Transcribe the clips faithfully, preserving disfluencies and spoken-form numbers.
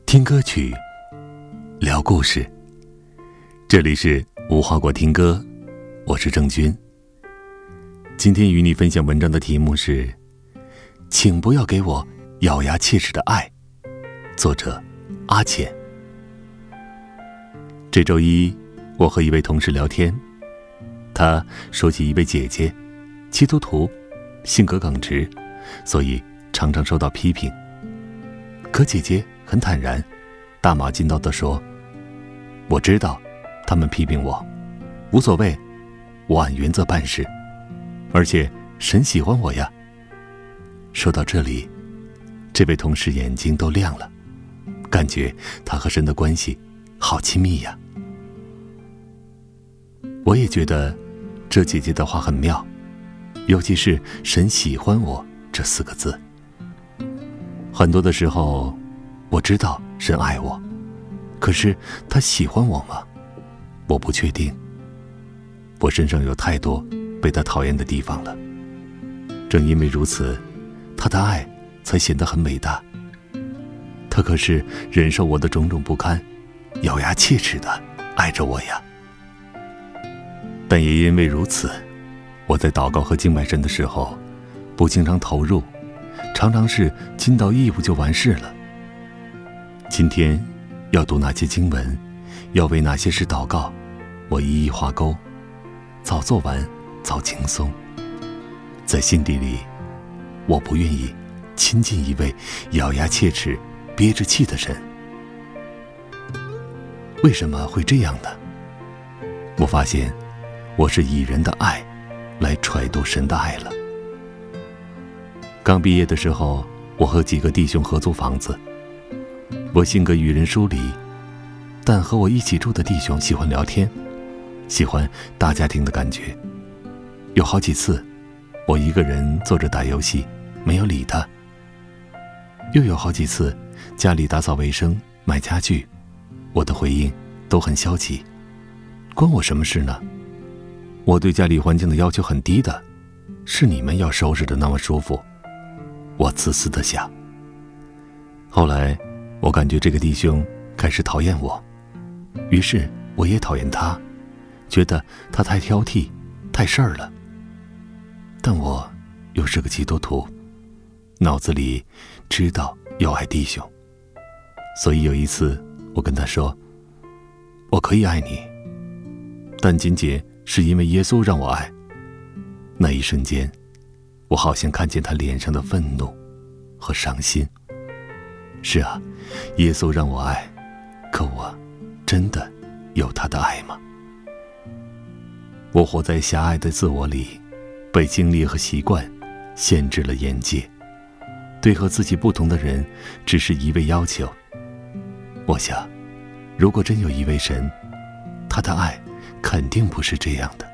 听歌曲，聊故事。这里是无花果听歌，我是郑钧。今天与你分享文章的题目是请不要给我咬牙切齿的爱，作者阿浅。这周一我和一位同事聊天，他说起一位姐姐，基督徒，性格耿直，所以常常受到批评。可姐姐很坦然，大马金刀地说，我知道他们批评我，无所谓，我按原则办事，而且神喜欢我呀。说到这里，这位同事眼睛都亮了，感觉他和神的关系好亲密呀。我也觉得这姐姐的话很妙，尤其是神喜欢我这四个字。很多的时候我知道神爱我，可是他喜欢我吗？我不确定。我身上有太多被他讨厌的地方了，正因为如此，他的爱才显得很伟大。他可是忍受我的种种不堪，咬牙切齿地爱着我呀。但也因为如此，我在祷告和敬拜神的时候不经常投入，常常是尽到义务就完事了。今天要读哪些经文，要为哪些事祷告，我一一划勾，早做完早轻松。在心底里，我不愿意亲近一位咬牙切齿憋着气的人。为什么会这样呢？我发现我是以人的爱来揣度神的爱了。刚毕业的时候，我和几个弟兄合租房子。我性格与人疏离，但和我一起住的弟兄喜欢聊天，喜欢大家庭的感觉。有好几次，我一个人坐着打游戏，没有理他。又有好几次，家里打扫卫生、买家具，我的回应都很消极。关我什么事呢？我对家里环境的要求很低的，是你们要收拾的那么舒服。我自私地想。后来我感觉这个弟兄开始讨厌我，于是我也讨厌他，觉得他太挑剔，太事儿了。但我又是个基督徒，脑子里知道要爱弟兄，所以有一次我跟他说，我可以爱你，但仅仅是因为耶稣让我爱。那一瞬间，我好像看见他脸上的愤怒和伤心。是啊，耶稣让我爱，可我真的有他的爱吗？我活在狭隘的自我里，被经历和习惯限制了眼界，对和自己不同的人只是一味要求。我想，如果真有一位神，他的爱肯定不是这样的。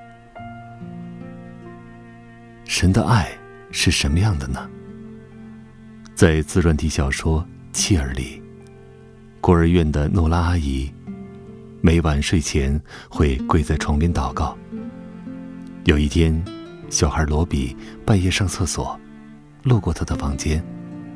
神的爱是什么样的呢？在自传体小说《妻儿》里，孤儿院的诺拉阿姨每晚睡前会跪在床边祷告。有一天，小孩罗比半夜上厕所，路过他的房间。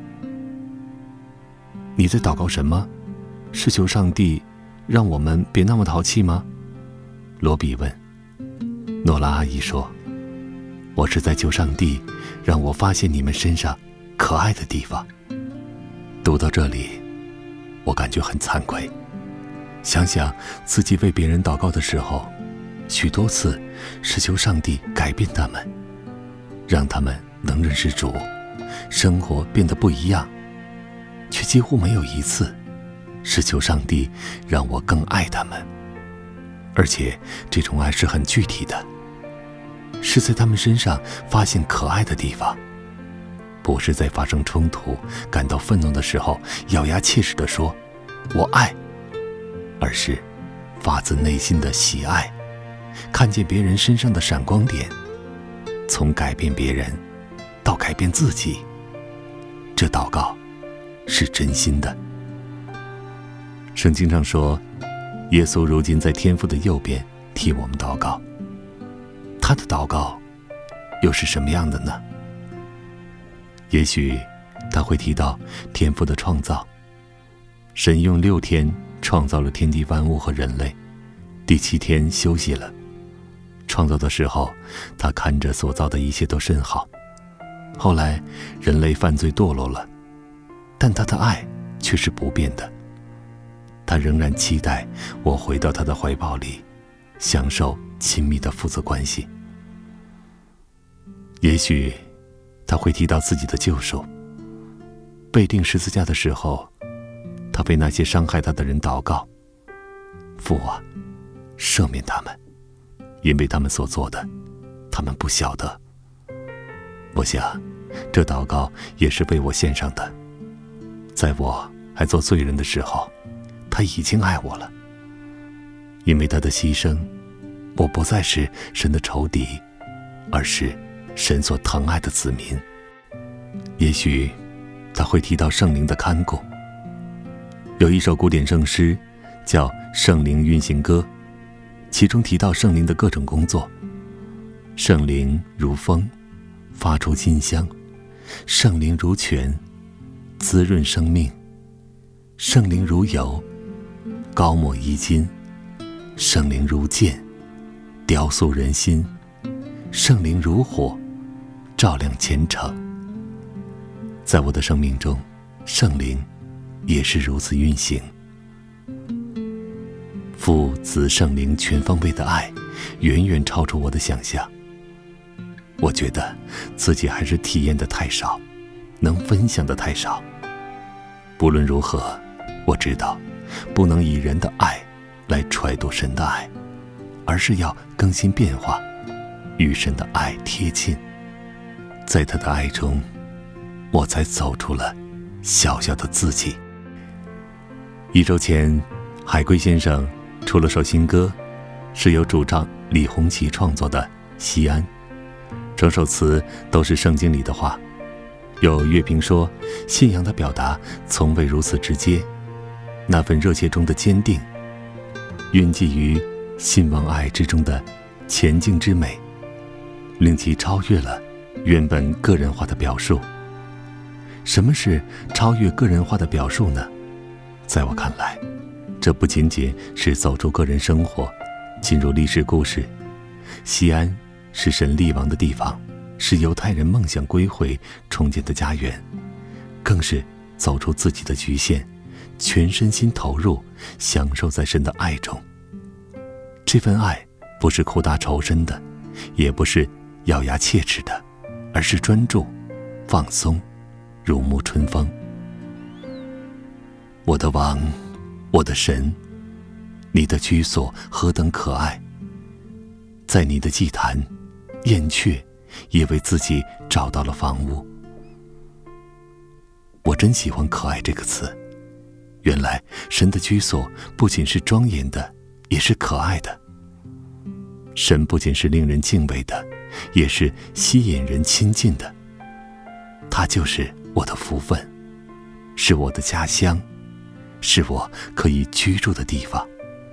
你在祷告什么？是求上帝让我们别那么淘气吗？罗比问。诺拉阿姨说，我是在求上帝让我发现你们身上可爱的地方。读到这里，我感觉很惭愧，想想自己为别人祷告的时候，许多次是求上帝改变他们，让他们能认识主，生活变得不一样，却几乎没有一次是求上帝让我更爱他们。而且这种爱是很具体的，是在他们身上发现可爱的地方，不是在发生冲突、感到愤怒的时候咬牙切齿地说我爱，而是发自内心的喜爱，看见别人身上的闪光点，从改变别人到改变自己。这祷告是真心的。圣经上说，耶稣如今在天父的右边替我们祷告。他的祷告又是什么样的呢？也许他会提到天父的创造， 神用六天创造了天地万物和人类，第七天休息了。创造的时候，他看着所造的一切都甚好。后来人类犯罪堕落了，但他的爱却是不变的。他仍然期待我回到他的怀抱里，享受亲密的父子关系。也许他会提到自己的救赎。被钉十字架的时候，他为那些伤害他的人祷告：父啊，赦免他们，因为他们所做的，他们不晓得。我想这祷告也是为我献上的。在我还做罪人的时候，他已经爱我了。因为他的牺牲，我不再是神的仇敌，而是神所疼爱的子民。也许他会提到圣灵的看顾。有一首古典圣诗叫《圣灵运行歌》，其中提到圣灵的各种工作。圣灵如风，发出馨香；圣灵如泉，滋润生命；圣灵如油，高抹衣襟；圣灵如剑，雕塑人心；圣灵如火，照亮前程。在我的生命中，圣灵也是如此运行。父子圣灵全方位的爱，远远超出我的想象。我觉得自己还是体验的太少，能分享的太少。不论如何，我知道不能以人的爱来揣度神的爱，而是要更新变化，与神的爱贴近。在他的爱中，我才走出了小小的自己。一周前，海龟先生出了首新歌，是由主唱李红旗创作的《西安》，整首词都是圣经里的话。有乐评说，信仰的表达从未如此直接，那份热切中的坚定，蕴藉于信望爱之中的前进之美，令其超越了原本个人化的表述。什么是超越个人化的表述呢？在我看来，这不仅仅是走出个人生活，进入历史故事。西安是神立王的地方，是犹太人梦想归回重建的家园，更是走出自己的局限，全身心投入，享受在神的爱中。这份爱不是苦大仇深的，也不是咬牙切齿的，而是专注、放松，如沐春风。我的王，我的神，你的居所何等可爱！在你的祭坛，燕雀也为自己找到了房屋。我真喜欢可爱这个词。原来神的居所不仅是庄严的，也是可爱的。神不仅是令人敬畏的，也是吸引人亲近的。他就是我的福分，是我的家乡，是我可以居住的地方。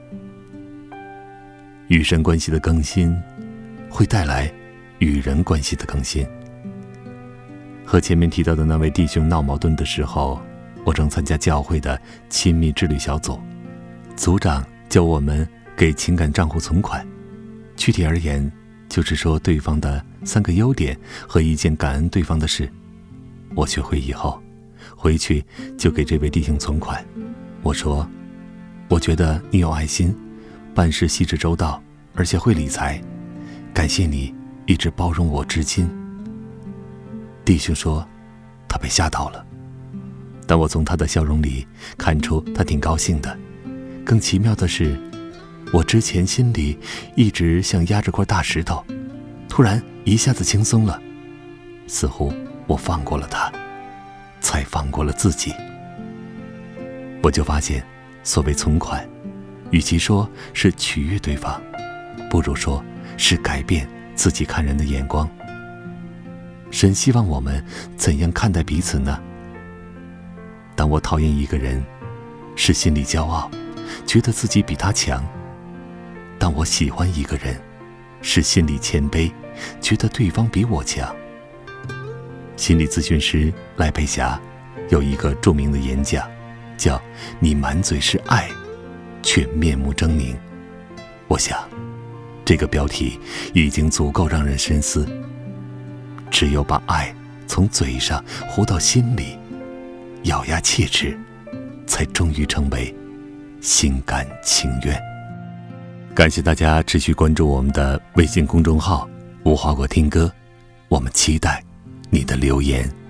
与神关系的更新，会带来与人关系的更新。和前面提到的那位弟兄闹矛盾的时候，我正参加教会的亲密之旅小组，组长教我们给情感账户存款。具体而言，就是说对方的三个优点和一件感恩对方的事。我学会以后，回去就给这位弟兄存款。我说，我觉得你有爱心，办事细致周到，而且会理财，感谢你一直包容我至今。弟兄说他被吓到了，但我从他的笑容里看出他挺高兴的。更奇妙的是，我之前心里一直像压着块大石头，突然一下子轻松了，似乎我放过了他，才放过了自己。我就发现，所谓存款，与其说是取悦对方，不如说是改变自己看人的眼光。神希望我们怎样看待彼此呢？当我讨厌一个人，是心里骄傲，觉得自己比他强；当我喜欢一个人，是心里谦卑，觉得对方比我强。心理咨询师赖佩霞有一个著名的演讲， 叫你满嘴是爱，却面目狰狞。我想，这个标题已经足够让人深思。只有把爱从嘴上呼到心里，咬牙切齿，才终于成为心甘情愿。感谢大家持续关注我们的微信公众号无花果听歌，我们期待你的留言。